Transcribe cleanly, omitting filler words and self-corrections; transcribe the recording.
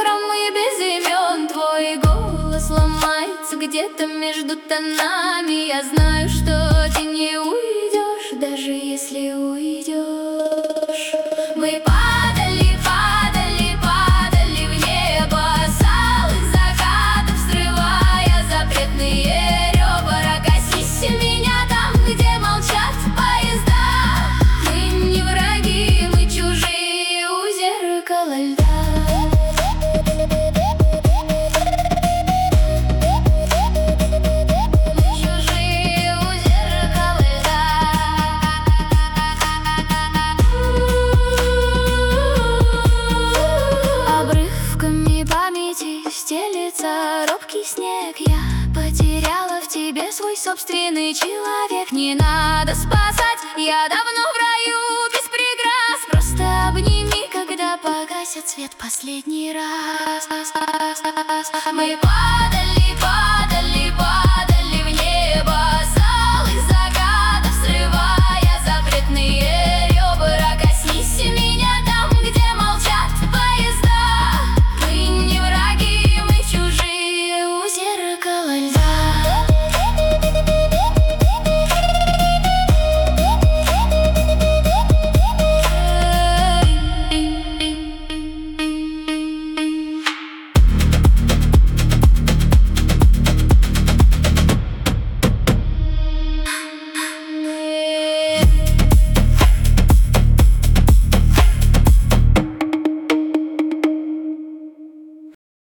хромы без имен. Твой голос ломается где-то между тонами. Я знаю, что ты не уйдешь, даже если уйдешь. Мы падали, падали, падали в небо, залы закатов срывая запретные ребра. Косись меня там, где молчат поезда. Мы не враги, мы чужие у зеркала льда. Стелется робкий снег, я потеряла в тебе свой собственный человек. Не надо спасать, я давно в раю без прикрас. Просто обними, когда погасит свет последний раз. Мы падали, падали.